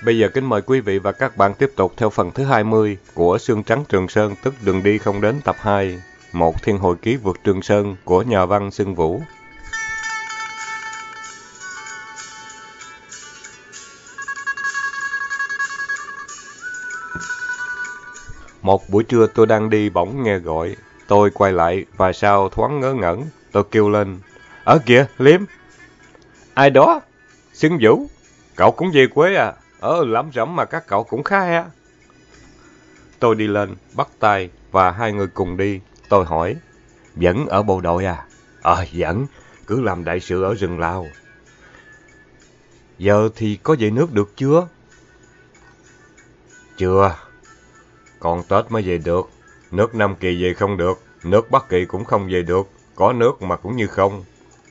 Bây giờ kính mời quý vị và các bạn tiếp tục theo phần thứ 20 của Sương Trắng Trường Sơn, tức Đường Đi Không Đến tập 2, Một Thiên Hồi Ký Vượt Trường Sơn của nhà văn Xuân Vũ. Một buổi trưa tôi đang đi bỗng nghe gọi. Tôi quay lại và sau thoáng ngớ ngẩn, tôi kêu lên. Ở kìa, Liêm! Ai đó? Xuân Vũ! Cậu cũng về quê à? Lắm rẫm mà các cậu cũng khá ha. Tôi đi lên, bắt tay và hai người cùng đi. Tôi hỏi, vẫn ở bộ đội à? Vẫn, cứ làm đại sự ở rừng Lào. Giờ thì có về nước được chưa? Chưa, còn Tết mới về được. Nước Nam Kỳ về không được, nước Bắc Kỳ cũng không về được, có nước mà cũng như không.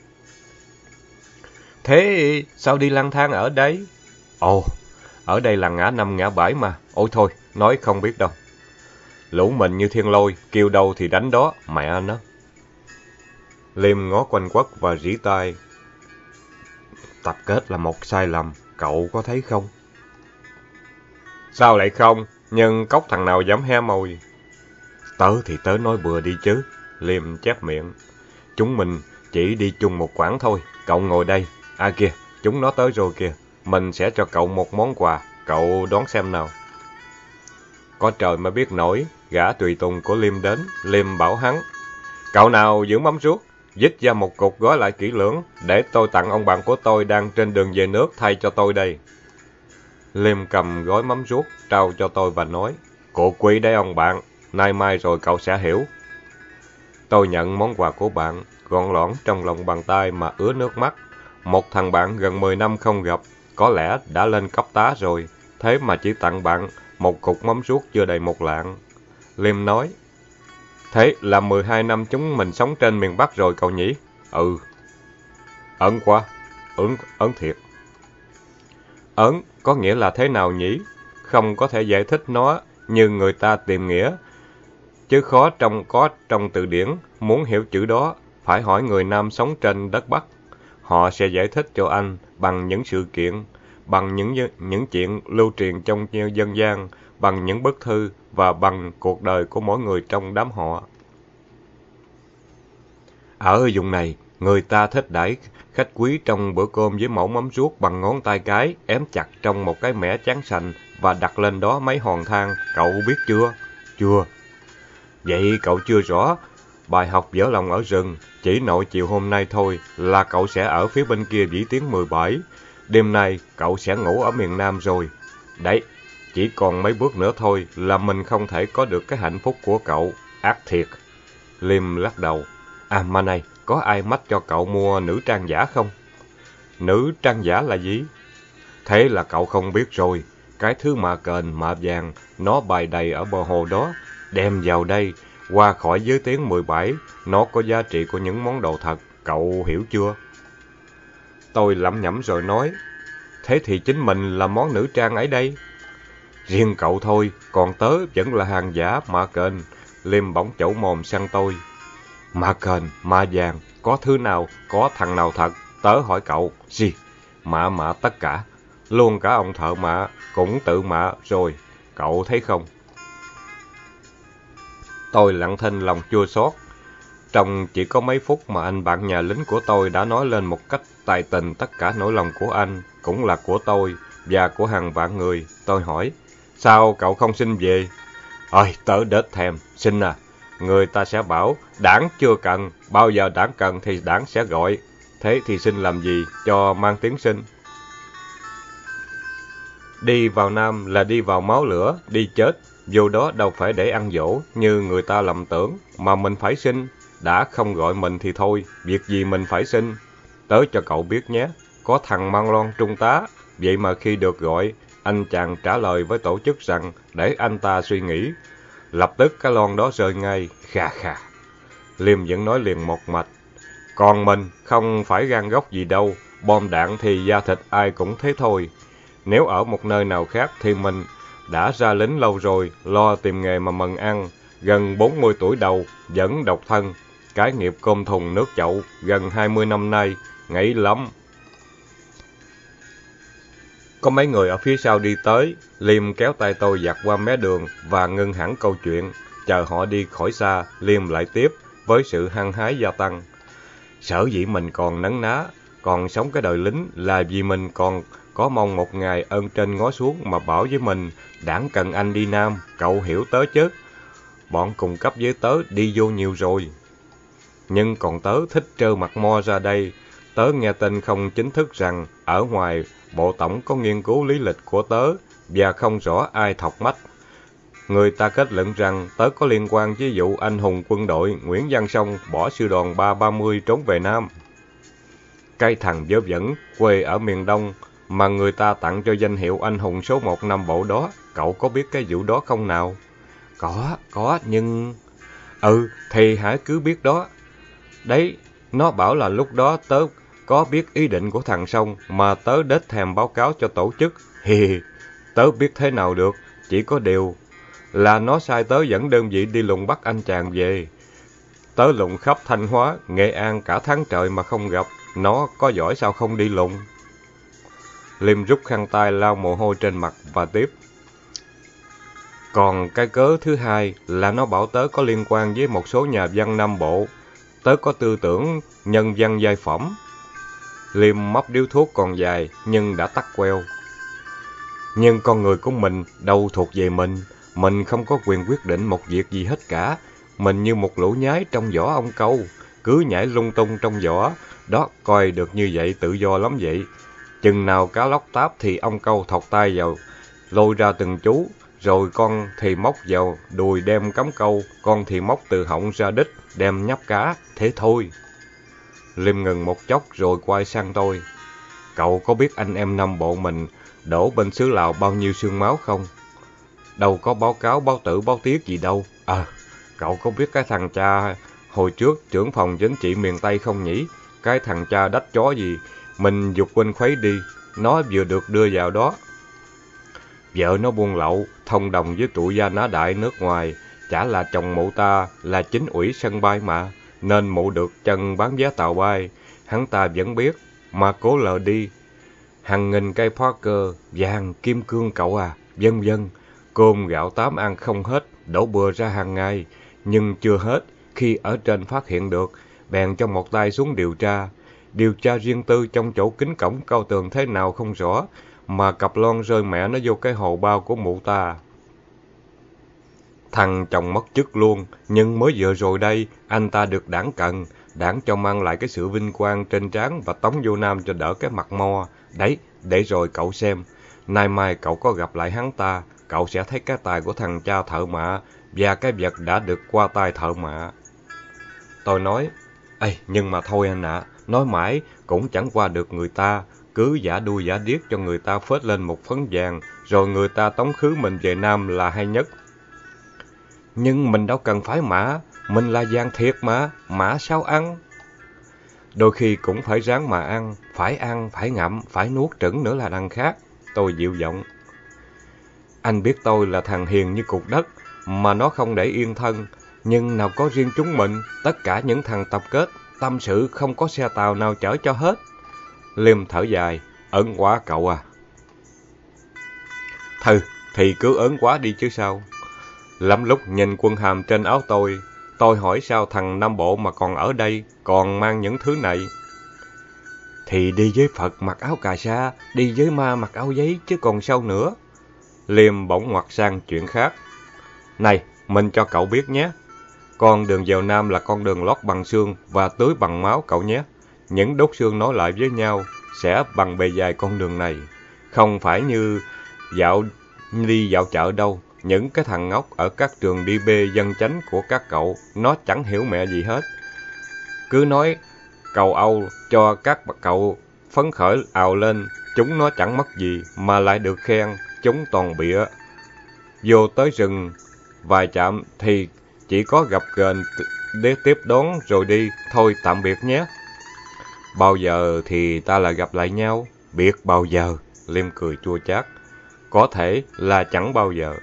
Thế sao đi lang thang ở đấy? Ở đây là ngã năm ngã bảy mà. Ôi thôi, nói không biết đâu. Lũ mình như thiên lôi, kêu đâu thì đánh đó, mẹ nó. Liêm ngó quanh quất và rỉ tai. Tập kết là một sai lầm, cậu có thấy không? Sao lại không? Nhưng cốc thằng nào dám hé môi? Tớ thì tớ nói bừa đi chứ. Liêm chép miệng. Chúng mình chỉ đi chung một quãng thôi, cậu ngồi đây. À kìa, chúng nó tới rồi kìa. Mình sẽ cho cậu một món quà, cậu đoán xem nào. Có trời mới biết nổi, gã tùy tùng của Liêm đến, Liêm bảo hắn. Cậu nào giữ mắm ruốc, dích ra một cục gói lại kỹ lưỡng, để tôi tặng ông bạn của tôi đang trên đường về nước thay cho tôi đây. Liêm cầm gói mắm ruốc, trao cho tôi và nói, cụ quý đấy ông bạn, nay mai rồi cậu sẽ hiểu. Tôi nhận món quà của bạn, gọn lõn trong lòng bàn tay mà ứa nước mắt. Một thằng bạn gần 10 năm không gặp, có lẽ đã lên cấp tá rồi, thế mà chỉ tặng bạn một cục mắm ruốc chưa đầy một lạng. Liêm nói, thế là 12 năm chúng mình sống trên miền Bắc rồi cậu nhỉ? Ừ. Ớn quá, ớn thiệt. Ớn có nghĩa là thế nào nhỉ? Không có thể giải thích nó như người ta tìm nghĩa, chứ khó có trong từ điển. Muốn hiểu chữ đó, phải hỏi người Nam sống trên đất Bắc. Họ sẽ giải thích cho anh bằng những sự kiện, bằng những chuyện lưu truyền trong dân gian, bằng những bức thư và bằng cuộc đời của mỗi người trong đám họ. Ở vùng này, người ta thích đãi khách quý trong bữa cơm với mẩu mắm ruốc bằng ngón tay cái, ém chặt trong một cái mẻ trắng sành và đặt lên đó mấy hòn than, cậu biết chưa? Chưa. Vậy cậu chưa rõ, bài học dở lòng ở rừng, chỉ nội chiều hôm nay thôi là cậu sẽ ở phía bên kia vĩ tuyến 17. Đêm nay cậu sẽ ngủ ở miền Nam rồi. Đấy, chỉ còn mấy bước nữa thôi là mình không thể có được cái hạnh phúc của cậu. Ác thiệt. Liêm lắc đầu. À mà này, có ai mách cho cậu mua nữ trang giả không? Nữ trang giả là gì? Thế là cậu không biết rồi. Cái thứ mạ kền, mạ vàng, nó bày đầy ở bờ hồ đó. Đem vào đây, qua khỏi giới tuyến 17, nó có giá trị của những món đồ thật. Cậu hiểu chưa? Tôi lẩm nhẩm rồi nói. Thế thì chính mình là món nữ trang ấy đây. Riêng cậu thôi, còn tớ vẫn là hàng giả mạ kền. Liêm bỗng chẩu mồm sang tôi. Ma kền, ma vàng, có thứ nào, có thằng nào thật? Tớ hỏi cậu, gì? Mạ tất cả. Luôn cả ông thợ mạ, cũng tự mạ rồi. Cậu thấy không? Tôi lặng thinh lòng chua xót. Trong chỉ có mấy phút mà anh bạn nhà lính của tôi đã nói lên một cách tài tình tất cả nỗi lòng của anh, cũng là của tôi và của hàng vạn người. Tôi hỏi, sao cậu không xin về? Ôi, tớ đết thèm, xin à. Người ta sẽ bảo, đảng chưa cần, bao giờ đảng cần thì đảng sẽ gọi. Thế thì xin làm gì cho mang tiếng xin? Đi vào Nam là đi vào máu lửa, đi chết. Vô đó đâu phải để ăn dỗ như người ta lầm tưởng, mà mình phải xin. Đã không gọi mình thì thôi, việc gì mình phải xin. Tớ cho cậu biết nhé, có thằng Mang Loan trung tá, vậy mà khi được gọi, anh chàng trả lời với tổ chức rằng để anh ta suy nghĩ. Lập tức cái lon đó rơi ngay, khà khà. Liêm vẫn nói liền một mạch. Còn mình không phải gan góc gì đâu, bom đạn thì da thịt ai cũng thế thôi. Nếu ở một nơi nào khác thì mình đã ra lính lâu rồi, lo tìm nghề mà mần ăn. Gần 40 tuổi đầu, vẫn độc thân. Cái nghiệp cơm thùng nước chậu, gần 20 năm nay, ngấy lắm. Có mấy người ở phía sau đi tới, Liêm kéo tay tôi dạt qua mé đường và ngưng hẳn câu chuyện. Chờ họ đi khỏi xa, Liêm lại tiếp với sự hăng hái gia tăng. Sở dĩ mình còn nấn ná, còn sống cái đời lính là vì mình còn có mong một ngày ơn trên ngó xuống mà bảo với mình, đảng cần anh đi Nam, cậu hiểu tớ chứ. Bọn cùng cấp với tớ đi vô nhiều rồi. Nhưng còn tớ thích trơ mặt mo ra đây. Tớ nghe tin không chính thức rằng ở ngoài bộ tổng có nghiên cứu lý lịch của tớ và không rõ ai thọc mách. Người ta kết luận rằng tớ có liên quan với vụ anh hùng quân đội Nguyễn Văn Song bỏ sư đoàn 330 trốn về Nam. Cái thằng vớ vẩn quê ở miền Đông mà người ta tặng cho danh hiệu anh hùng số 1 Nam Bộ đó, cậu có biết cái vụ đó không nào? Có, nhưng... thì hãy cứ biết đó. Đấy, nó bảo là lúc đó tớ có biết ý định của thằng Song mà tớ đếch thèm báo cáo cho tổ chức. Tớ biết thế nào được, chỉ có điều là nó sai tớ dẫn đơn vị đi lùng bắt anh chàng về. Tớ lùng khắp Thanh Hóa, Nghệ An cả tháng trời mà không gặp, nó có giỏi sao không đi lùng. Liêm rút khăn tay lau mồ hôi trên mặt và tiếp. Còn cái cớ thứ hai là nó bảo tớ có liên quan với một số nhà văn Nam Bộ. Tớ có tư tưởng nhân văn giai phẩm. Liêm móc điếu thuốc còn dài nhưng đã tắt queo. Nhưng con người của mình đâu thuộc về mình không có quyền quyết định một việc gì hết cả. Mình như một lũ nhái trong vỏ ông câu, cứ nhảy lung tung trong vỏ, đó coi được như vậy tự do lắm vậy. Chừng nào cá lóc táp thì ông câu thọc tay vào, lôi ra từng chú, rồi con thì móc vào đùi đem cắm câu, con thì móc từ họng ra đít đem nhấp cá, thế thôi. Liêm ngừng một chốc rồi quay sang tôi. Cậu có biết anh em Nam Bộ mình đổ bên xứ Lào bao nhiêu xương máu không? Đâu có báo cáo báo tử báo tiết gì đâu. Cậu có biết cái thằng cha hồi trước trưởng phòng chính trị miền Tây không nhỉ? Cái thằng cha đách chó gì, mình giục quên khuấy đi, nó vừa được đưa vào đó. Vợ nó buôn lậu, thông đồng với tụi gia nã đại nước ngoài, chả là chồng mụ ta là chính ủy sân bay mà, nên mụ được chân bán vé tàu bay. Hắn ta vẫn biết, mà cố lờ đi. Hàng nghìn cây Parker, vàng, kim cương cậu à, vân vân. Cơm gạo tám ăn không hết, đổ bừa ra hàng ngày. Nhưng chưa hết, khi ở trên phát hiện được, bèn cho một tay xuống điều tra. Điều tra riêng tư trong chỗ kính cổng cao tường thế nào không rõ, mà cặp lon rơi mẹ nó vô cái hồ bao của mụ ta. Thằng chồng mất chức luôn, nhưng mới vừa rồi đây, anh ta được đảng cần, đảng cho mang lại cái sự vinh quang trên trán và tống vô Nam cho đỡ cái mặt mo. Đấy, để rồi cậu xem, nay mai cậu có gặp lại hắn ta, cậu sẽ thấy cái tài của thằng cha thợ mạ và cái vật đã được qua tay thợ mạ. Tôi nói, nhưng mà thôi anh ạ, nói mãi cũng chẳng qua được người ta, cứ giả đuôi giả điếc cho người ta phết lên một phấn vàng, rồi người ta tống khứ mình về Nam là hay nhất. Nhưng mình đâu cần phải mã, mình là vàng thiệt mà, mã sao ăn? Đôi khi cũng phải ráng mà ăn, phải ngậm, phải nuốt trửng nữa là đằng khác. Tôi dịu giọng. Anh biết tôi là thằng hiền như cục đất, mà nó không để yên thân. Nhưng nào có riêng chúng mình, tất cả những thằng tập kết, tâm sự không có xe tàu nào chở cho hết. Liêm thở dài, ớn quá cậu à. Thì cứ ớn quá đi chứ sao. Lắm lúc nhìn quân hàm trên áo tôi hỏi sao thằng Nam Bộ mà còn ở đây, còn mang những thứ này. Thì đi với Phật mặc áo cà sa, đi với ma mặc áo giấy chứ còn sao nữa. Liêm bỗng ngoặt sang chuyện khác. Này, mình cho cậu biết nhé. Con đường vào Nam là con đường lót bằng xương và tưới bằng máu cậu nhé. Những đốt xương nối lại với nhau sẽ bằng bề dài con đường này. Không phải như đi dạo chợ đâu. Những cái thằng ngốc ở các trường đi bê dân chánh của các cậu, nó chẳng hiểu mẹ gì hết. Cứ nói cầu Âu cho các cậu phấn khởi ào lên, chúng nó chẳng mất gì mà lại được khen, chúng toàn bịa. Vô tới rừng vài trạm thì chỉ có gặp gền để tiếp đón rồi đi, thôi tạm biệt nhé. Bao giờ thì ta lại gặp lại nhau? Biết bao giờ? Liêm cười chua chát. Có thể là chẳng bao giờ.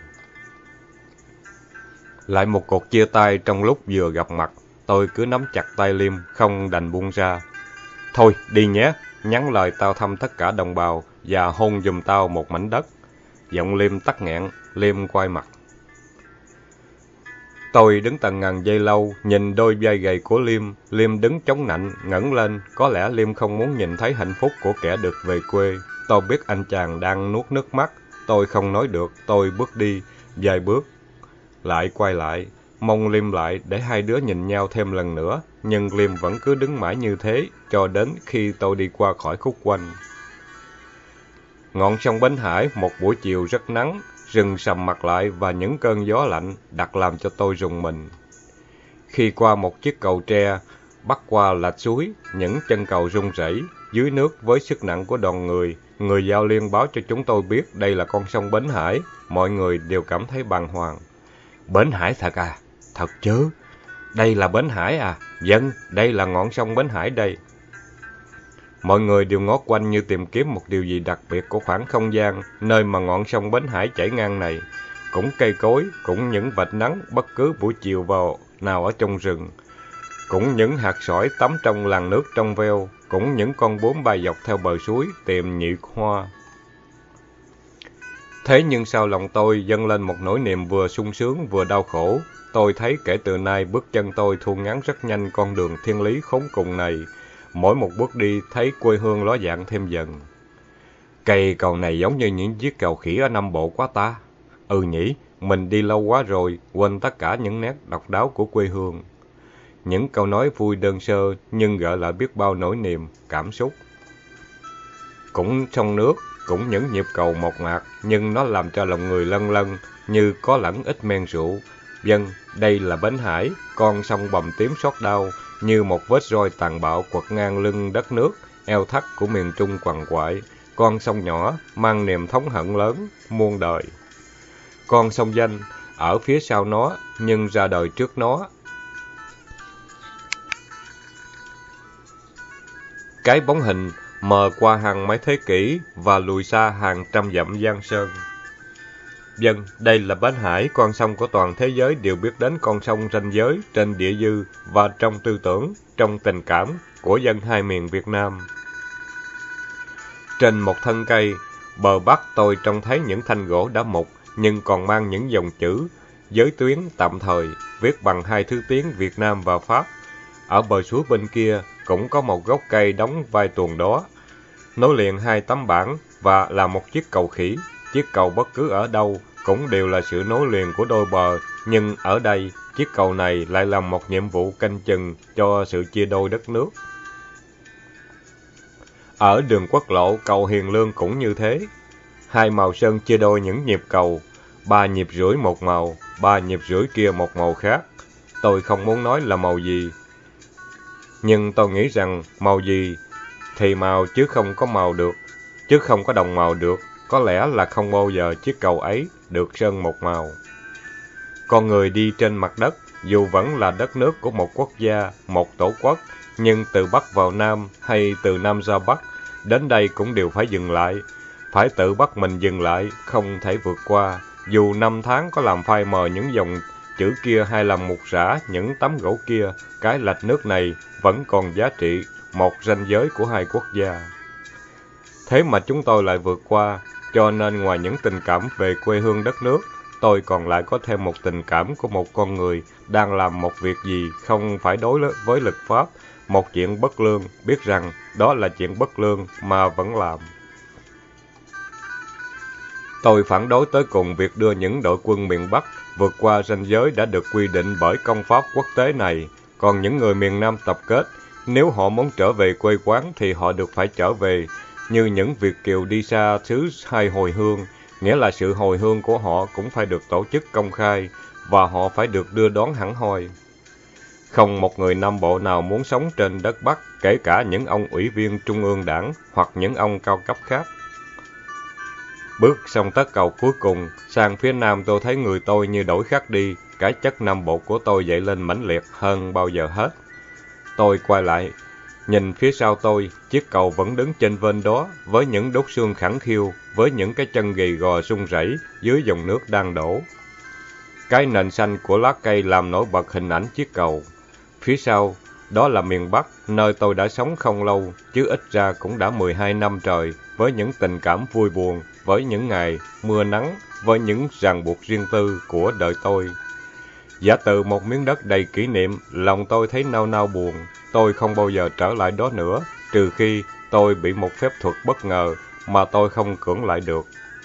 Lại một cuộc chia tay trong lúc vừa gặp mặt, tôi cứ nắm chặt tay Liêm, không đành buông ra. Thôi, đi nhé, nhắn lời tao thăm tất cả đồng bào, và hôn giùm tao một mảnh đất. Giọng Liêm tắc nghẹn, Liêm quay mặt. Tôi đứng tần ngần giây lâu, nhìn đôi vai gầy của Liêm. Liêm đứng chống nạnh, ngẩng lên. Có lẽ Liêm không muốn nhìn thấy hạnh phúc của kẻ được về quê. Tôi biết anh chàng đang nuốt nước mắt. Tôi không nói được, tôi bước đi, vài bước. Lại quay lại, mong Liêm lại để hai đứa nhìn nhau thêm lần nữa. Nhưng Liêm vẫn cứ đứng mãi như thế, cho đến khi tôi đi qua khỏi khúc quanh. Ngọn sông Bến Hải, một buổi chiều rất nắng, rừng sầm mặt lại và những cơn gió lạnh đặc làm cho tôi rùng mình. Khi qua một chiếc cầu tre, bắc qua lạch suối, những chân cầu rung rẩy dưới nước với sức nặng của đoàn người. Người giao liên báo cho chúng tôi biết đây là con sông Bến Hải. Mọi người đều cảm thấy bàng hoàng. Bến Hải thật à? Thật chứ? Đây là Bến Hải à? Vâng, đây là ngọn sông Bến Hải đây. Mọi người đều ngó quanh như tìm kiếm một điều gì đặc biệt của khoảng không gian, nơi mà ngọn sông Bến Hải chảy ngang này. Cũng cây cối, cũng những vệt nắng bất cứ buổi chiều vào nào ở trong rừng. Cũng những hạt sỏi tắm trong làn nước trong veo, cũng những con bướm bay dọc theo bờ suối tìm nhị hoa. Thế nhưng sau lòng tôi dâng lên một nỗi niềm vừa sung sướng vừa đau khổ. Tôi thấy kể từ nay bước chân tôi thu ngắn rất nhanh con đường thiên lý khốn cùng này. Mỗi một bước đi thấy quê hương ló dạng thêm dần. Cây cầu này giống như những chiếc cầu khỉ ở Nam Bộ quá ta. Ừ nhỉ, mình đi lâu quá rồi, quên tất cả những nét độc đáo của quê hương. Những câu nói vui đơn sơ nhưng gợi lại biết bao nỗi niềm, cảm xúc. Cũng sông nước, cũng những nhịp cầu mộc mạc, nhưng nó làm cho lòng người lân lân như có lẫn ít men rượu. Vâng, đây là Bến Hải, con sông bầm tím xót đau, như một vết roi tàn bạo quật ngang lưng đất nước, eo thắt của miền Trung quằn quại. Con sông nhỏ, mang niềm thống hận lớn, muôn đời. Con sông danh, ở phía sau nó, nhưng ra đời trước nó. Cái bóng hình mờ qua hàng mấy thế kỷ và lùi xa hàng trăm dặm giang sơn. Vâng, đây là Bến Hải, con sông của toàn thế giới đều biết đến con sông ranh giới trên địa dư và trong tư tưởng, trong tình cảm của dân hai miền Việt Nam. Trên một thân cây, bờ bắc tôi trông thấy những thanh gỗ đã mục nhưng còn mang những dòng chữ, giới tuyến tạm thời, viết bằng hai thứ tiếng Việt Nam và Pháp. Ở bờ suối bên kia cũng có một gốc cây đóng vai tuồng đó, nối liền hai tấm bảng và là một chiếc cầu khỉ. Chiếc cầu bất cứ ở đâu cũng đều là sự nối liền của đôi bờ, nhưng ở đây, chiếc cầu này lại làm một nhiệm vụ canh chừng cho sự chia đôi đất nước. Ở đường quốc lộ, cầu Hiền Lương cũng như thế. Hai màu sơn chia đôi những nhịp cầu, 3 nhịp rưỡi một màu, 3 nhịp rưỡi kia một màu khác. Tôi không muốn nói là màu gì, nhưng tôi nghĩ rằng màu gì thì màu chứ không có màu được, chứ không có đồng màu được. Có lẽ là không bao giờ chiếc cầu ấy được sơn một màu. Con người đi trên mặt đất, dù vẫn là đất nước của một quốc gia, một tổ quốc, nhưng từ Bắc vào Nam hay từ Nam ra Bắc, đến đây cũng đều phải dừng lại. Phải tự bắt mình dừng lại, không thể vượt qua. Dù năm tháng có làm phai mờ những dòng chữ kia hay làm mục rã những tấm gỗ kia, cái lạch nước này vẫn còn giá trị, một ranh giới của hai quốc gia. Thế mà chúng tôi lại vượt qua, cho nên ngoài những tình cảm về quê hương đất nước, tôi còn lại có thêm một tình cảm của một con người đang làm một việc gì không phải đối với luật pháp, một chuyện bất lương, biết rằng đó là chuyện bất lương mà vẫn làm. Tôi phản đối tới cùng việc đưa những đội quân miền Bắc vượt qua ranh giới đã được quy định bởi công pháp quốc tế này. Còn những người miền Nam tập kết, nếu họ muốn trở về quê quán thì họ được phải trở về, như những Việt kiều đi xa xứ hay hồi hương, nghĩa là sự hồi hương của họ cũng phải được tổ chức công khai và họ phải được đưa đón hẳn hoi. Không một người Nam Bộ nào muốn sống trên đất Bắc, kể cả những ông ủy viên Trung ương Đảng hoặc những ông cao cấp khác. Bước xong tất cầu cuối cùng, sang phía Nam tôi thấy người tôi như đổi khác đi, cái chất Nam Bộ của tôi dậy lên mãnh liệt hơn bao giờ hết. Tôi quay lại, nhìn phía sau tôi, chiếc cầu vẫn đứng trên vênh đó, với những đốt xương khẳng khiu, với những cái chân gầy gò rung rẩy dưới dòng nước đang đổ. Cái nền xanh của lá cây làm nổi bật hình ảnh chiếc cầu. Phía sau, Đó là miền Bắc, nơi tôi đã sống không lâu, chứ ít ra cũng đã 12 năm trời, với những tình cảm vui buồn, với những ngày mưa nắng, với những ràng buộc riêng tư của đời tôi. Giả từ một miếng đất đầy kỷ niệm, lòng tôi thấy nao nao buồn. Tôi không bao giờ trở lại đó nữa, trừ khi tôi bị một phép thuật bất ngờ mà tôi không cưỡng lại được.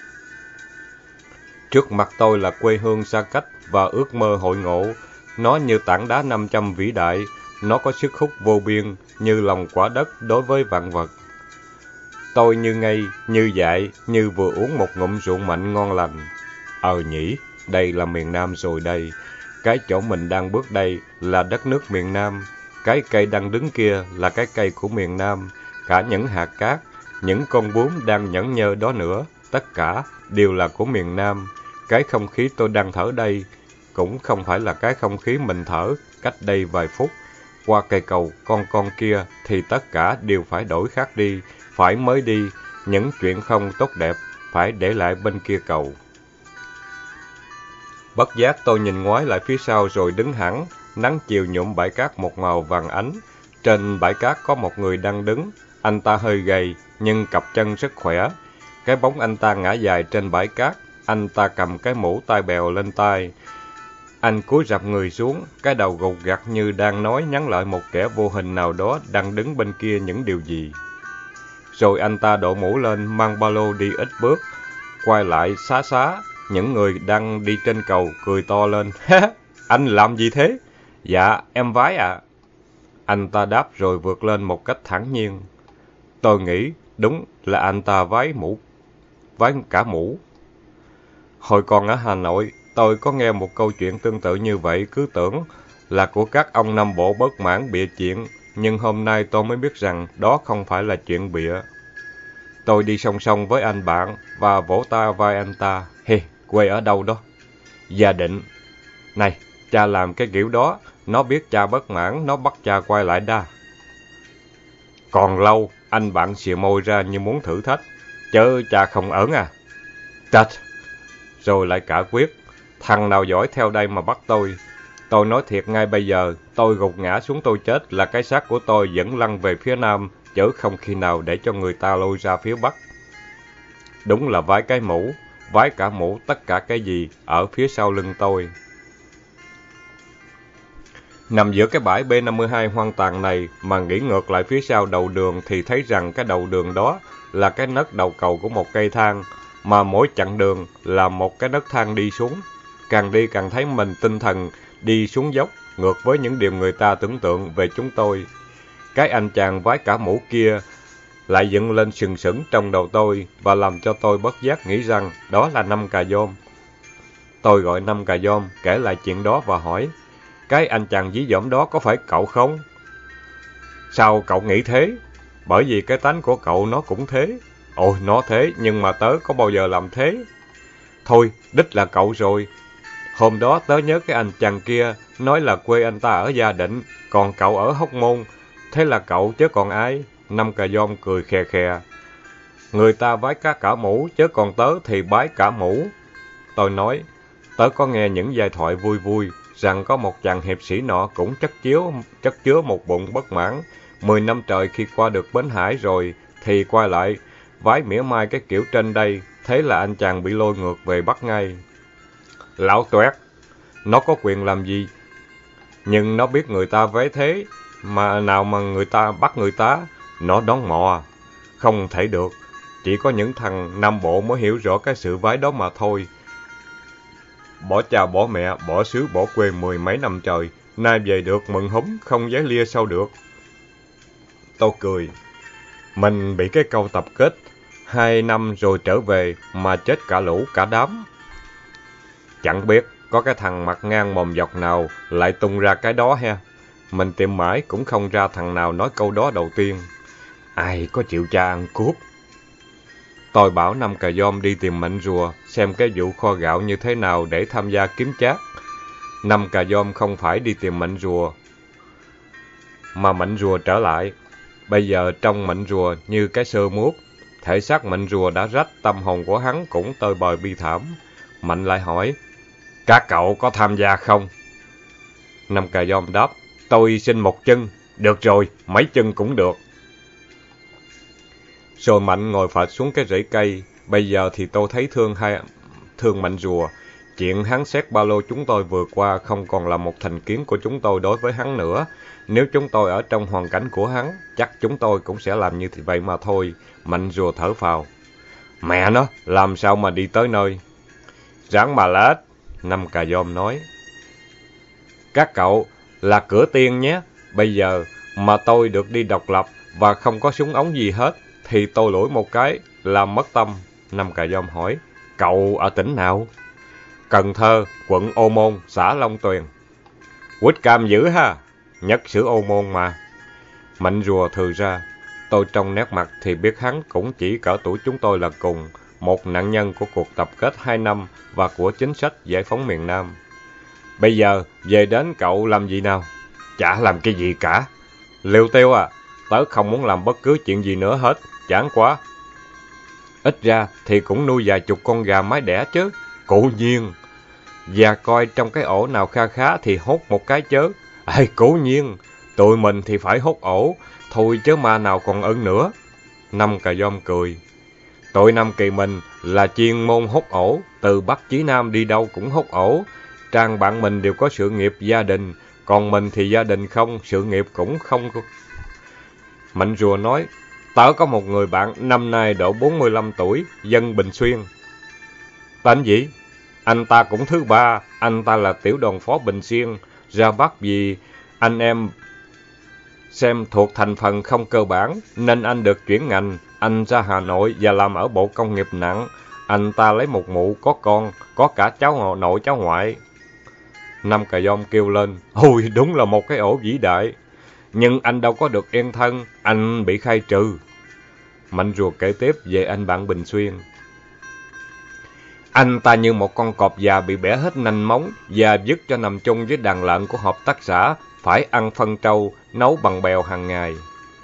Trước mặt tôi là quê hương xa cách và ước mơ hội ngộ. Nó như tảng đá 500 vĩ đại, nó có sức hút vô biên như lòng quả đất đối với vạn vật. Tôi như ngây, như dại, như vừa uống một ngụm rượu mạnh ngon lành. Nhỉ, đây là miền Nam rồi đây. Cái chỗ mình đang bước đây là đất nước miền Nam. Cái cây đang đứng kia là cái cây của miền Nam. Cả những hạt cát, những con bướm đang nhẫn nhơ đó nữa, tất cả đều là của miền Nam. Cái không khí tôi đang thở đây cũng không phải là cái không khí mình thở cách đây vài phút. Qua cây cầu con kia thì tất cả đều phải đổi khác đi, phải mới đi, những chuyện không tốt đẹp phải để lại bên kia cầu. Bất giác tôi nhìn ngoái lại phía sau rồi đứng hẳn, nắng chiều nhuộm bãi cát một màu vàng ánh. Trên bãi cát có một người đang đứng, anh ta hơi gầy nhưng cặp chân rất khỏe. Cái bóng anh ta ngả dài trên bãi cát, anh ta cầm cái mũ tai bèo lên tai. Anh cúi rạp người xuống, cái đầu gục gặt như đang nói nhắn lại một kẻ vô hình nào đó đang đứng bên kia những điều gì. Rồi anh ta đội mũ lên, mang ba lô đi ít bước, quay lại xá xá. Những người đang đi trên cầu cười to lên. Anh làm gì thế? Dạ, em vái ạ. Anh ta đáp rồi vượt lên một cách thản nhiên. Tôi nghĩ đúng là anh ta vái cả mũ. Hồi còn ở Hà Nội, tôi có nghe một câu chuyện tương tự như vậy, cứ tưởng là của các ông Nam Bộ bất mãn bịa chuyện, nhưng hôm nay tôi mới biết rằng đó không phải là chuyện bịa. Tôi đi song song với anh bạn và vỗ vai anh ta. Quê ở đâu đó? Gia Định. Này, cha làm cái kiểu đó, nó biết cha bất mãn, nó bắt cha quay lại đa. Còn lâu, anh bạn xìa môi ra như muốn thử thách. Chớ cha không ớn à? Tạch! Rồi lại cả quyết. Thằng nào giỏi theo đây mà bắt tôi. Tôi nói thiệt ngay bây giờ, tôi gục ngã xuống tôi chết là cái xác của tôi vẫn lăn về phía nam, chớ không khi nào để cho người ta lôi ra phía bắc. Đúng là vái cái mũ, vái cả mũ tất cả cái gì ở phía sau lưng tôi. Nằm giữa cái bãi B52 hoang tàn này mà nghĩ ngược lại phía sau đầu đường thì thấy rằng cái đầu đường đó là cái nấc đầu cầu của một cây thang, mà mỗi chặng đường là một cái nấc thang đi xuống. Càng đi càng thấy mình tinh thần đi xuống dốc, ngược với những điều người ta tưởng tượng về chúng tôi. Cái anh chàng vái cả mũ kia lại dựng lên sừng sững trong đầu tôi và làm cho tôi bất giác nghĩ rằng đó là Năm Cà Dôm. Tôi gọi Năm Cà Dôm kể lại chuyện đó và hỏi, cái anh chàng dí dỏm đó có phải cậu không? Sao cậu nghĩ thế? Bởi vì cái tánh của cậu nó cũng thế. Ôi, nó thế, nhưng mà tớ có bao giờ làm thế? Thôi, đích là cậu rồi. Hôm đó tớ nhớ cái anh chàng kia nói là quê anh ta ở Gia Định, còn cậu ở Hóc Môn. Thế là cậu chứ còn ai? Năm Cà Dôm cười khè khè. Người ta vái cả mũ, chứ còn tớ thì bái cả mũ. Tôi nói, tớ có nghe những giai thoại vui vui, rằng có một chàng hiệp sĩ nọ cũng chất chứa một bụng bất mãn. 10 năm trời khi qua được Bến Hải rồi, thì quay lại, vái mỉa mai cái kiểu trên đây, thế là anh chàng bị lôi ngược về Bắc ngay. Lão toét, nó có quyền làm gì? Nhưng nó biết người ta vái thế, mà nào mà người ta bắt người ta, nó đón mò. Không thể được, chỉ có những thằng Nam Bộ mới hiểu rõ cái sự vái đó mà thôi. Bỏ cha bỏ mẹ, bỏ xứ bỏ quê 10 mấy năm trời, nay về được mừng húm, không giấy lia sao được. Tôi cười. Mình bị cái câu tập kết 2 năm rồi trở về mà chết cả lũ cả đám. Chẳng biết có cái thằng mặt ngang mồm dọc nào lại tung ra cái đó ha. Mình tìm mãi cũng không ra thằng nào nói câu đó đầu tiên. Ai có chịu cha ăn cướp. Tôi bảo Năm Cà Dôm đi tìm Mạnh Rùa xem cái vụ kho gạo như thế nào để tham gia kiếm chác. Năm Cà Dôm không phải đi tìm Mạnh Rùa, mà Mạnh Rùa trở lại. Bây giờ trông Mạnh Rùa như cái xơ muốt. Thể xác Mạnh Rùa đã rách, tâm hồn của hắn cũng tơi bời bi thảm. Mạnh lại hỏi, các cậu có tham gia không? Năm Cà Dôm đáp, tôi xin một chân. Được rồi, mấy chân cũng được. Rồi Mạnh ngồi phịch xuống cái rễ cây. Bây giờ thì tôi thấy thương Mạnh rùa. Chuyện hắn xét ba lô chúng tôi vừa qua không còn là một thành kiến của chúng tôi đối với hắn nữa. Nếu chúng tôi ở trong hoàn cảnh của hắn, chắc chúng tôi cũng sẽ làm như vậy mà thôi. Mạnh rùa thở phào. Mẹ nó, làm sao mà đi tới nơi? Ráng mà lết, Năm Cà Dôm nói. Các cậu là cửa tiên nhé. Bây giờ mà tôi được đi độc lập và không có súng ống gì hết, thì tôi lủi một cái, làm mất tâm. Năm Cà Dôm hỏi, cậu ở tỉnh nào? Cần Thơ, quận Ô Môn, xã Long Tuyền. Quýt cam dữ ha, nhất xứ Ô Môn mà. Mạnh rùa thừ ra, tôi trong nét mặt thì biết hắn cũng chỉ cỡ tuổi chúng tôi là cùng, một nạn nhân của cuộc tập kết 2 năm và của chính sách giải phóng miền Nam. Bây giờ, về đến cậu làm gì nào? Chả làm cái gì cả. Liêu Tiêu à, tớ không muốn làm bất cứ chuyện gì nữa hết, chán quá. Ít ra thì cũng nuôi vài chục con gà mái đẻ chứ. Cố nhiên. Và coi trong cái ổ nào kha khá thì hốt một cái chớ. Cố nhiên, tụi mình thì phải hốt ổ, thôi chứ ma nào còn ưng nữa. Năm Cà Dôm cười. Tụi Nam Kỳ mình là chuyên môn hốt ổ, từ Bắc chí Nam đi đâu cũng hốt ổ. Trang bạn mình đều có sự nghiệp gia đình, còn mình thì gia đình không, sự nghiệp cũng không. Mạnh rùa nói, tớ có một người bạn năm nay độ 45 tuổi, dân Bình Xuyên. Tên gì? Anh ta cũng thứ ba, anh ta là tiểu đoàn phó Bình Xuyên, ra Bắc vì anh em xem thuộc thành phần không cơ bản, nên anh được chuyển ngành, anh ra Hà Nội và làm ở Bộ Công nghiệp nặng. Anh ta lấy một mụ có con, có cả cháu nội cháu ngoại. Năm Cà Dôm kêu lên, ôi đúng là một cái ổ vĩ đại. Nhưng anh đâu có được yên thân, anh bị khai trừ. Mạnh rùa kể tiếp về anh bạn Bình Xuyên. Anh ta như một con cọp già bị bẻ hết nanh móng và dứt cho nằm chung với đàn lợn của hợp tác xã, phải ăn phân trâu, nấu bằng bèo hàng ngày.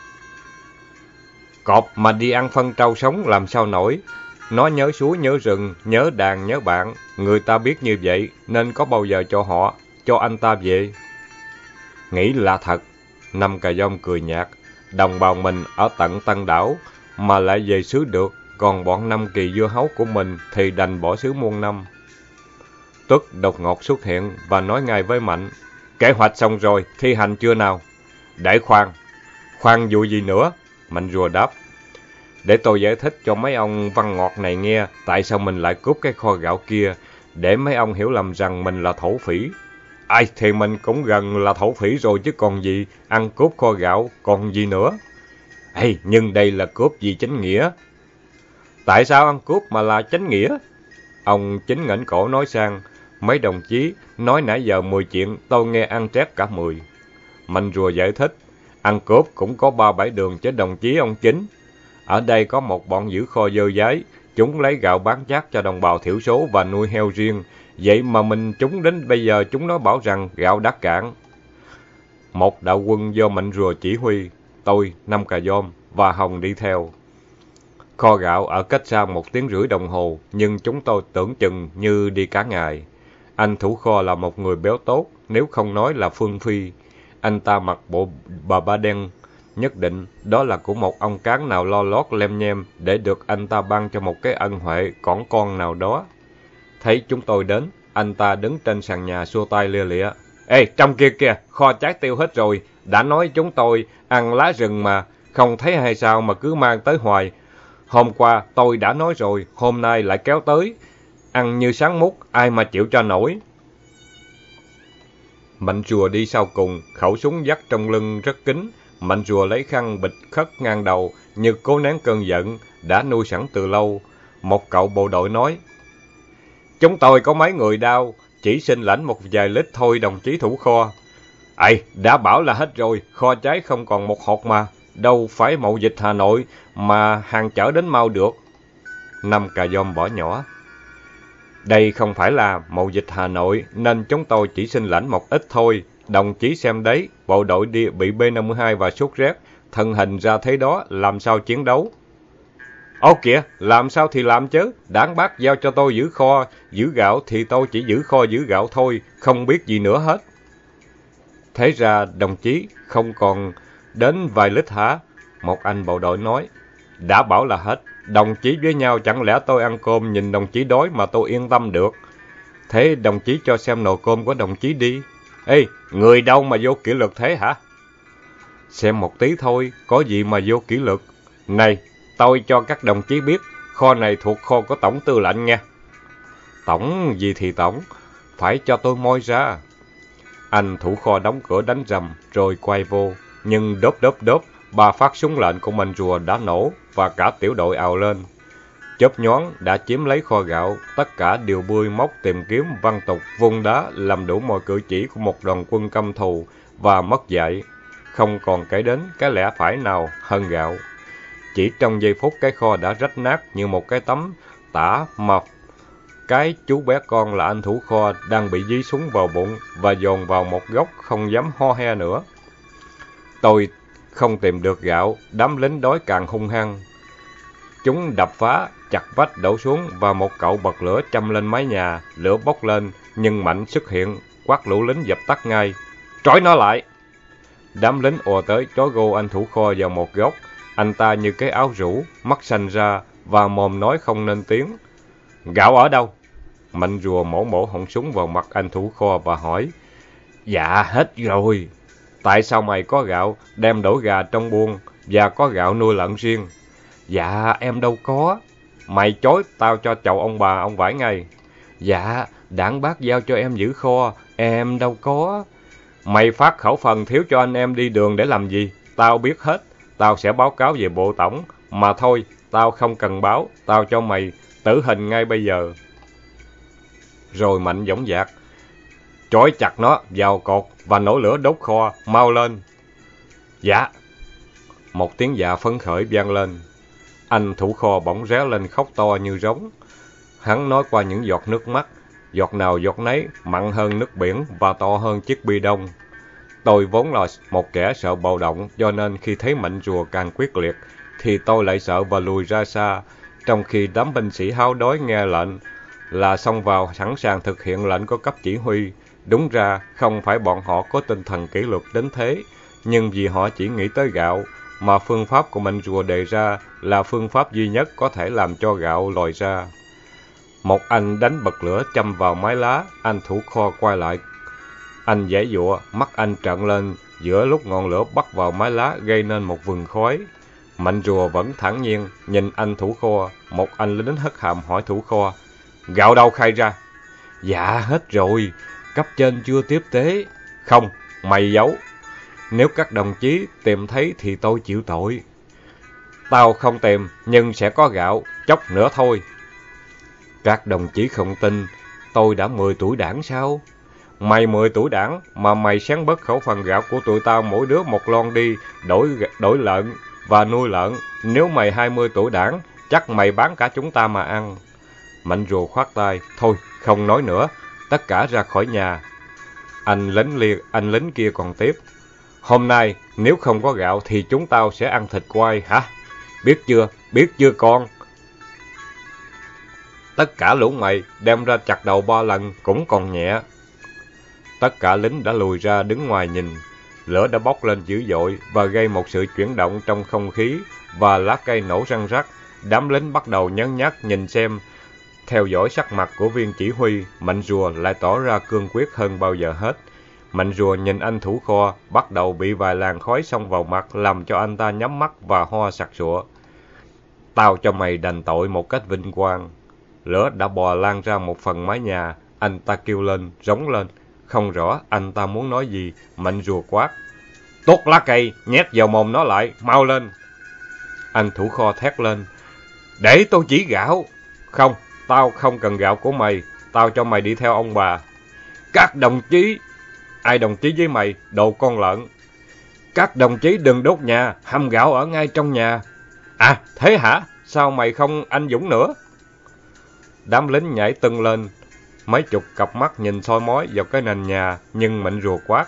Cọp mà đi ăn phân trâu sống làm sao nổi? Nó nhớ suối, nhớ rừng, nhớ đàn, nhớ bạn. Người ta biết như vậy nên có bao giờ cho anh ta về? Nghĩ là thật. Năm Cà Dôm cười nhạt. Đồng bào mình ở tận Tân Đảo mà lại về xứ được, còn bọn Năm Kỳ dưa hấu của mình thì đành bỏ xứ muôn năm. Tuất đột ngột xuất hiện và nói ngay với Mạnh. Kế hoạch xong rồi, thi hành chưa nào? Để khoan vụ gì nữa? Mạnh rùa đáp. Để tôi giải thích cho mấy ông văn ngọt này nghe tại sao mình lại cướp cái kho gạo kia, để mấy ông hiểu lầm rằng mình là thổ phỉ. Ai thì mình cũng gần là thổ phỉ rồi chứ còn gì, ăn cướp kho gạo, còn gì nữa. Nhưng đây là cướp vì chánh nghĩa. Tại sao ăn cướp mà là chánh nghĩa? Ông Chính ngẩng cổ nói sang, mấy đồng chí nói nãy giờ 10 chuyện, tôi nghe ăn trét cả 10. Mạnh rùa giải thích, ăn cướp cũng có 3-7 đường chứ đồng chí ông Chính. Ở đây có một bọn giữ kho dơ dáy, chúng lấy gạo bán chác cho đồng bào thiểu số và nuôi heo riêng. Vậy mà chúng đến bây giờ chúng nó bảo rằng gạo đắt cạn. Một đạo quân do Mạnh rùa chỉ huy, tôi, Năm Cà Dôm và Hồng đi theo. Kho gạo ở cách xa 1 tiếng rưỡi đồng hồ, nhưng chúng tôi tưởng chừng như đi cả ngày. Anh thủ kho là một người béo tốt, nếu không nói là phương phi. Anh ta mặc bộ bà ba đen, nhất định đó là của một ông cán nào lo lót lem nhem để được anh ta ban cho một cái ân huệ cỏn con nào đó. Thấy chúng tôi đến, anh ta đứng trên sàn nhà xua tay lia lịa. Trong kia kìa, kho trái tiêu hết rồi, đã nói chúng tôi ăn lá rừng mà, không thấy hay sao mà cứ mang tới hoài. Hôm qua tôi đã nói rồi, hôm nay lại kéo tới. Ăn như sáng mút, ai mà chịu cho nổi. Mạnh rùa đi sau cùng, khẩu súng vắt trong lưng rất kín. Mạnh rùa lấy khăn bịt khất ngang đầu, như cố nén cơn giận, đã nuôi sẵn từ lâu. Một cậu bộ đội nói, chúng tôi có mấy người đau, chỉ xin lãnh một vài lít thôi đồng chí thủ kho. Đã bảo là hết rồi, kho trái không còn một hột mà. Đâu phải mậu dịch Hà Nội mà hàng chở đến mau được. Năm Cà Dôm bỏ nhỏ. Đây không phải là mậu dịch Hà Nội nên chúng tôi chỉ xin lãnh một ít thôi. Đồng chí xem đấy, bộ đội bị B-52 và sốt rét, thân hình ra thế đó, làm sao chiến đấu? Ô kìa, làm sao thì làm chứ, đảng bác giao cho tôi giữ kho, giữ gạo thì tôi chỉ giữ kho giữ gạo thôi, không biết gì nữa hết. Thế ra đồng chí không còn đến vài lít hả? Một anh bộ đội nói. Đã bảo là hết. Đồng chí với nhau chẳng lẽ tôi ăn cơm nhìn đồng chí đói mà tôi yên tâm được. Thế đồng chí cho xem nồi cơm của đồng chí đi. Ê, người đâu mà vô kỷ luật thế hả? Xem một tí thôi, có gì mà vô kỷ luật. Này, tôi cho các đồng chí biết, kho này thuộc kho của Tổng Tư lệnh nha. Tổng gì thì tổng, phải cho tôi moi ra. Anh thủ kho đóng cửa đánh rầm, rồi quay vô. Nhưng đốp, 3 phát súng lệnh của mình rùa đã nổ và cả tiểu đội ào lên. Chớp nhoáng đã chiếm lấy kho gạo, tất cả đều bươi móc tìm kiếm văn tục, vung đá, làm đủ mọi cử chỉ của một đoàn quân căm thù và mất dạy. Không còn kể đến cái lẽ phải nào hơn gạo. Chỉ trong giây phút cái kho đã rách nát như một cái tấm tả mà cái chú bé con là anh thủ kho đang bị dí súng vào bụng và dồn vào một góc không dám ho he nữa. Tôi không tìm được gạo, đám lính đói càng hung hăng. Chúng đập phá, chặt vách đổ xuống và một cậu bật lửa châm lên mái nhà, lửa bốc lên nhưng Mạnh xuất hiện, quát lũ lính dập tắt ngay. Trói nó lại! Đám lính ùa tới trói gô anh thủ kho vào một góc, anh ta như cái áo rũ, mắt xanh ra và mồm nói không nên tiếng. Gạo ở đâu? Mạnh rùa mổ họng súng vào mặt anh thủ kho và hỏi. Dạ hết rồi. Tại sao mày có gạo, đem đổi gà trong buôn và có gạo nuôi lợn riêng? Dạ em đâu có. Mày chối tao cho chậu ông bà ông vải ngay. Dạ đảng bác giao cho em giữ kho, em đâu có. Mày phát khẩu phần thiếu cho anh em đi đường để làm gì? Tao biết hết, tao sẽ báo cáo về bộ tổng. Mà thôi, tao không cần báo, tao cho mày tử hình ngay bây giờ. Rồi Mạnh dõng dạc. Trói chặt nó vào cột và nổ lửa đốt kho, mau lên. Dạ. Một tiếng dạ phấn khởi vang lên. Anh thủ kho bỗng réo lên khóc to như rống. Hắn nói qua những giọt nước mắt, giọt nào giọt nấy mặn hơn nước biển và to hơn chiếc bi đông. Tôi vốn là một kẻ sợ bạo động, cho nên khi thấy Mạnh rùa càng quyết liệt, thì tôi lại sợ và lùi ra xa, trong khi đám binh sĩ háo đói nghe lệnh là xông vào sẵn sàng thực hiện lệnh của cấp chỉ huy. Đúng ra, không phải bọn họ có tinh thần kỷ luật đến thế, nhưng vì họ chỉ nghĩ tới gạo, mà phương pháp của Mạnh rùa đề ra là phương pháp duy nhất có thể làm cho gạo lòi ra. Một anh đánh bật lửa châm vào mái lá, anh thủ kho quay lại. Anh giãy giụa, mắt anh trợn lên, giữa lúc ngọn lửa bắt vào mái lá gây nên một vừng khói. Mạnh rùa vẫn thản nhiên, nhìn anh thủ kho, một anh lính hất hàm hỏi thủ kho. Gạo đâu khai ra? Dạ hết rồi, cấp trên chưa tiếp tế. Không, mày giấu. Nếu các đồng chí tìm thấy thì tôi chịu tội. Tao không tìm, nhưng sẽ có gạo, chốc nữa thôi. Các đồng chí không tin, tôi đã 10 tuổi đảng sao? Mày 10 tuổi đảng, mà mày sáng bớt khẩu phần gạo của tụi tao mỗi đứa một lon đi, đổi lợn và nuôi lợn. Nếu mày 20 tuổi đảng, chắc mày bán cả chúng ta mà ăn. Mạnh rùa khoát tay, thôi, không nói nữa, tất cả ra khỏi nhà. Anh lính kia còn tiếp. Hôm nay, nếu không có gạo thì chúng tao sẽ ăn thịt quay, hả? Biết chưa con? Tất cả lũ mày đem ra chặt đầu 3 lần cũng còn nhẹ. Tất cả lính đã lùi ra đứng ngoài nhìn. Lửa đã bốc lên dữ dội và gây một sự chuyển động trong không khí và lá cây nổ răng rắc. Đám lính bắt đầu nhấn nhác nhìn xem. Theo dõi sắc mặt của viên chỉ huy, Mạnh rùa lại tỏ ra cương quyết hơn bao giờ hết. Mạnh rùa nhìn anh thủ kho, bắt đầu bị vài làn khói xông vào mặt, làm cho anh ta nhắm mắt và ho sặc sụa. Tao cho mày đành tội một cách vinh quang. Lửa đã bò lan ra một phần mái nhà, anh ta kêu lên, rống lên. Không rõ anh ta muốn nói gì, Mạnh rùa quát. Tốt lá cây, nhét vào mồm nó lại, mau lên. Anh thủ kho thét lên. Để tôi chỉ gạo. Không, tao không cần gạo của mày, tao cho mày đi theo ông bà. Các đồng chí. Ai đồng chí với mày, đồ con lợn. Các đồng chí đừng đốt nhà, hầm gạo ở ngay trong nhà. À, thế hả? Sao mày không anh dũng nữa? Đám lính nhảy tưng lên, mấy chục cặp mắt nhìn soi mói vào cái nền nhà, nhưng Mạnh rùa quát.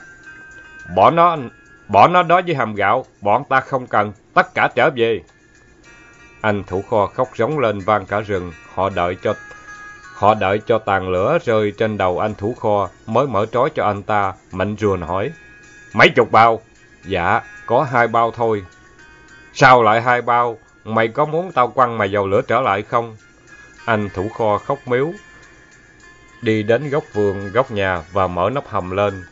Bỏ nó đó với hầm gạo, bọn ta không cần, tất cả trở về. Anh thủ kho khóc rống lên vang cả rừng, họ đợi cho tàn lửa rơi trên đầu anh thủ kho mới mở trói cho anh ta. Mạnh rùa hỏi. Mấy chục bao? Dạ, có 2 bao thôi. Sao lại 2 bao? Mày có muốn tao quăng mày vào lửa trở lại không? Anh thủ kho khóc mếu, đi đến góc vườn, góc nhà và mở nắp hầm lên.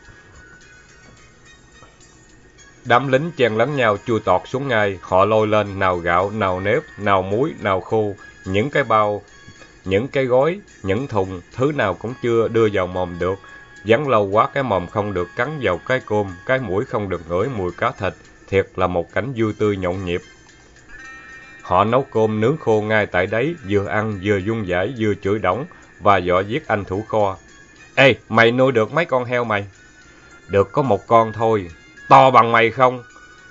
Đám lính chen lấn nhau chui tọt xuống ngay, họ lôi lên nào gạo, nào nếp, nào muối, nào khô, những cái bao, những cái gói, những thùng, thứ nào cũng chưa đưa vào mồm được. Dán lâu quá cái mồm không được cắn vào cái cơm, cái mũi không được ngửi mùi cá thịt, thiệt là một cảnh vui tươi nhộn nhịp. Họ nấu cơm nướng khô ngay tại đấy, vừa ăn vừa vung vãi vừa chửi đổng và dọa giết anh thủ kho. Ê, mày nuôi được mấy con heo mày? Được có 1 con thôi. To bằng mày không?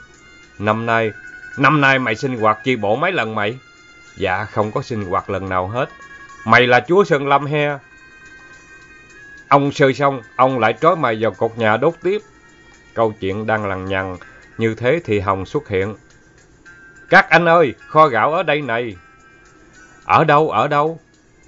Năm nay mày sinh hoạt chi bộ mấy lần mày? Dạ không có sinh hoạt lần nào hết. Mày là chúa Sơn Lâm he? Ông sơi xong, ông lại trói mày vào cột nhà đốt tiếp. Câu chuyện đang lằng nhằng như thế thì Hồng xuất hiện. Các anh ơi, kho gạo ở đây này. Ở đâu, ở đâu?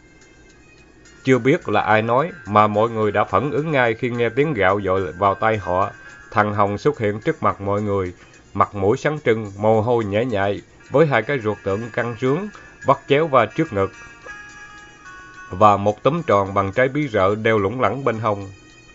Chưa biết là ai nói, mà mọi người đã phản ứng ngay khi nghe tiếng gạo dội vào tai họ. Thằng Hồng xuất hiện trước mặt mọi người, mặt mũi sáng trưng, mồ hôi nhễ nhại, với 2 cái ruột tượng căng rướng, vắt chéo và trước ngực, và một túm tròn bằng trái bí rợ đeo lủng lẳng bên hông.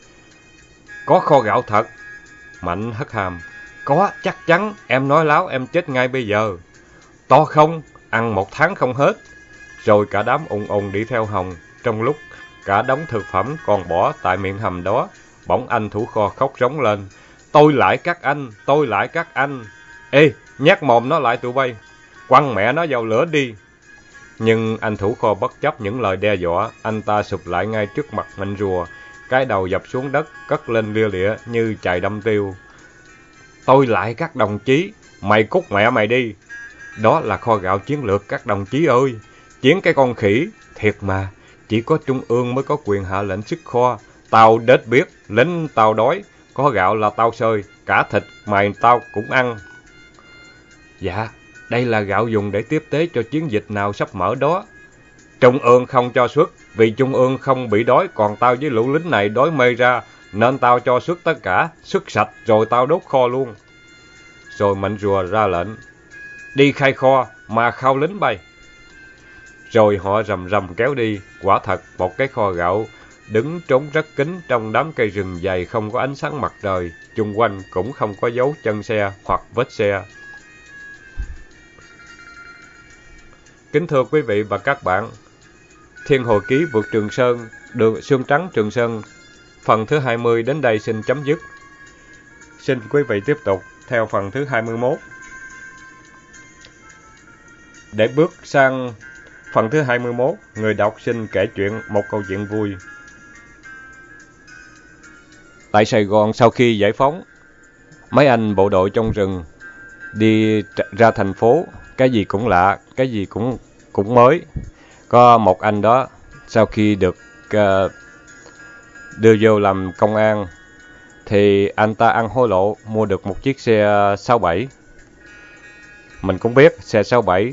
Có kho gạo thật. Mạnh hất hàm. Có, chắc chắn, em nói láo em chết ngay bây giờ. To không? Ăn 1 tháng không hết. Rồi cả đám ùng ùng đi theo Hồng, trong lúc cả đống thực phẩm còn bỏ tại miệng hầm đó. Bỗng anh thủ kho khóc rống lên. Tôi lại các anh, tôi lại các anh. Ê, nhát mồm nó lại tụi bay. Quăng mẹ nó vào lửa đi. Nhưng anh thủ kho bất chấp những lời đe dọa, anh ta sụp lại ngay trước mặt Mạnh Rùa, cái đầu dập xuống đất, cất lên lia lịa như chày đâm tiêu. Tôi lại các đồng chí, mày cút mẹ mày đi. Đó là kho gạo chiến lược các đồng chí ơi. Chiến cái con khỉ, thiệt mà, chỉ có Trung ương mới có quyền hạ lệnh xuất kho. Tao đết biết, lính tao đói, có gạo là tao sơi, cả thịt mày tao cũng ăn. Dạ, đây là gạo dùng để tiếp tế cho chiến dịch nào sắp mở đó. Trung ương không cho xuất, vì Trung ương không bị đói, còn tao với lũ lính này đói mê ra, nên tao cho xuất tất cả, xuất sạch rồi tao đốt kho luôn. Rồi Mạnh Rùa ra lệnh, đi khai kho mà khao lính bay. Rồi họ rầm rầm kéo đi, quả thật một cái kho gạo đứng trốn rất kín trong đám cây rừng dày không có ánh sáng mặt trời, chung quanh cũng không có dấu chân xe hoặc vết xe. Kính thưa quý vị và các bạn, Thiên Hồi Ký vượt Trường Sơn, đường Xương Trắng Trường Sơn, phần thứ 20 đến đây xin chấm dứt. Xin quý vị tiếp tục theo phần thứ 21. Để bước sang phần thứ 21, người đọc xin kể chuyện một câu chuyện vui. Tại Sài Gòn sau khi giải phóng, mấy anh bộ đội trong rừng đi ra thành phố, cái gì cũng lạ, cái gì cũng mới. Có một anh đó sau khi được đưa vô làm công an thì anh ta ăn hối lộ mua được một chiếc xe 67. Mình cũng biết xe 67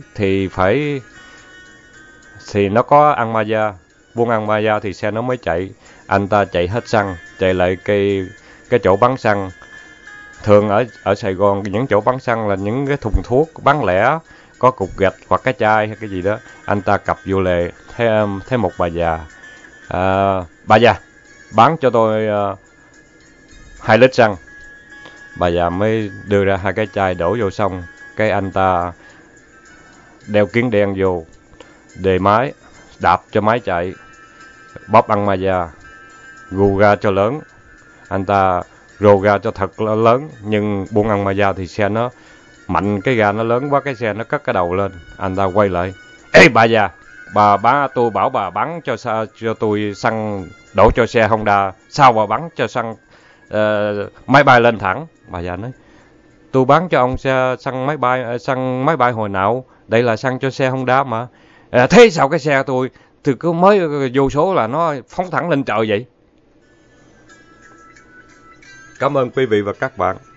thì nó có ăn ma buông ăn ma thì xe nó mới chạy. Anh ta chạy hết xăng, chạy lại cái chỗ bán xăng. Thường ở Sài Gòn những chỗ bán xăng là những cái thùng thuốc bán lẻ, có cục gạch hoặc cái chai hay cái gì đó. Anh ta cặp vô lề thấy một bà già. Bà già, bán cho tôi 2 lít xăng. Bà già mới đưa ra 2 cái chai đổ vô xong. Cái anh ta đeo kiếng đen vô, đề máy, đạp cho máy chạy, bóp ăn ma gù ga cho lớn. Anh ta rồ ga cho thật lớn, nhưng buông ăn ma thì xe nó mạnh, cái ga nó lớn quá, cái xe nó cất cái đầu lên. Anh ta quay lại, ê bà già, tôi bảo bà bắn cho tôi xăng đổ cho xe Honda, sao bà bắn cho xăng máy bay lên thẳng? Bà già nói, tôi bán cho ông xăng máy bay hồi nào, đây là xăng cho xe Honda mà. Thế sao cái xe tôi thì cứ mới vô số là nó phóng thẳng lên trời vậy? Cảm ơn quý vị và các bạn.